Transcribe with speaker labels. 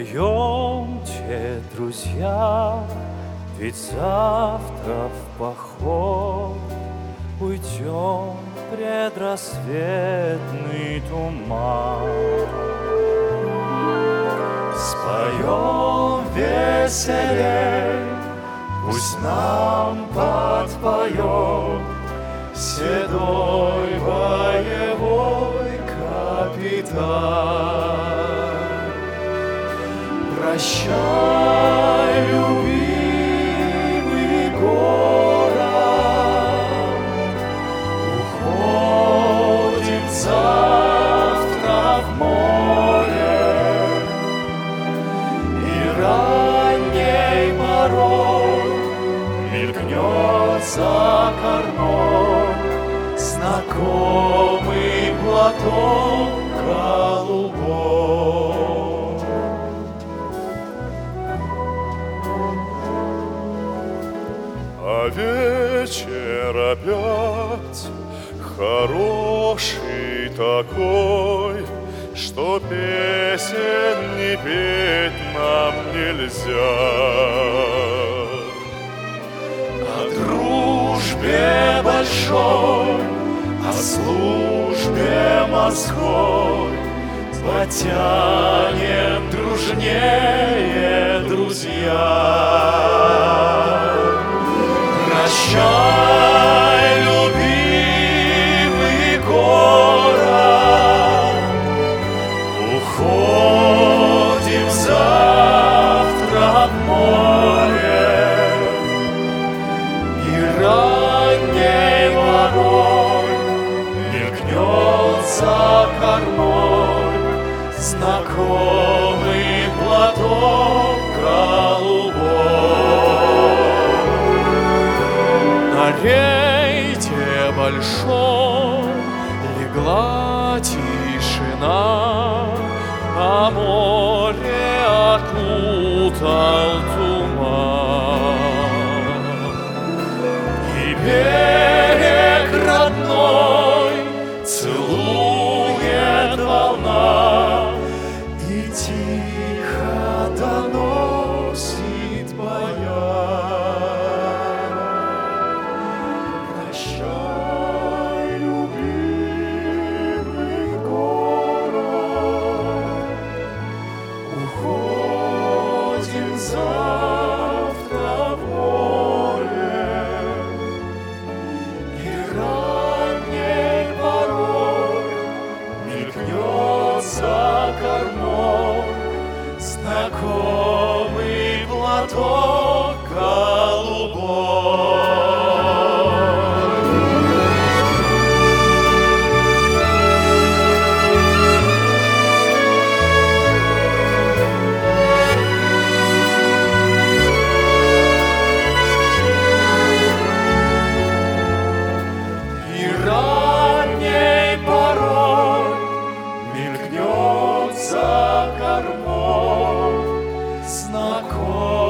Speaker 1: Пойемте, друзья, ведь завтра в поход уйдем в предрассветный туман. Споем веселей, пусть нам подпоет седой боевой капитан. Прощай, любимый город, уходим завтра в море, и ранней порой мелькнет за кормой знакомый платок голубой. А вечер опять хороший такой, что песен не петь нам нельзя. О дружбе большой, о службе морской потянем дружнее, друзья. Прощай, любимый город, уходим завтра в море, и ранней порой мелькнет за кормой знакомый платок голубой. На рейде большом легла тишина, а море окутал туман. И берег родной целует волна, и тихо доносит баян. Прощай, любимый город, уходим завтра в море, и ранней порой мелькнет за кормой знакомый платок голубой. И ранней порой мелькнет за кормой знакомый